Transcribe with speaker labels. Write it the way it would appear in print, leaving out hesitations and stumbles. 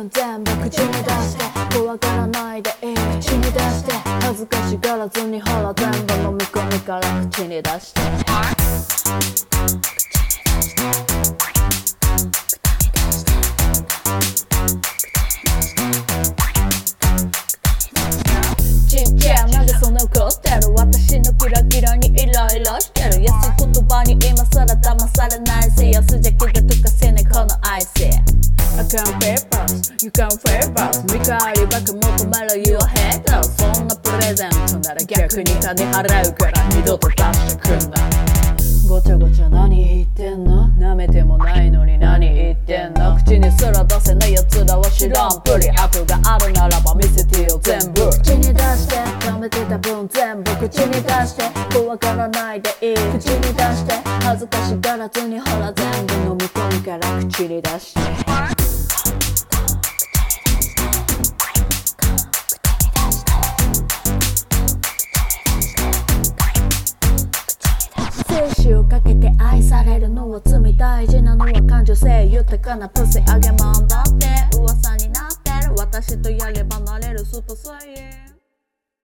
Speaker 1: 分全部口に出して怖がらないでいい口に出して恥ずかしがらずにほら全部飲み込みから口に出してちっちゃいまでそんな怒ってる私のキラキラにイライラしてる安い言葉に今更騙されないし安じゃ気が溶かせないこのアイスI can favors, you can favors 見返りばか求める You haters そんなプレゼントなら逆に金払うから二度と出してくんなごちゃごちゃ何言ってんの舐めてもないのに何言ってんの口にすら出せない奴らは知らんぷり悪があるならば見せてよ全部口に出して舐めてた分全部口に出して怖がらないでいい口に出して恥ずかしがらずにほら全部飲み込むから口に出して精子をかけて愛されるのは罪大事なのは感受性豊かなプセあげまんだって噂になってる私とやればなれるスーパーサイヤ人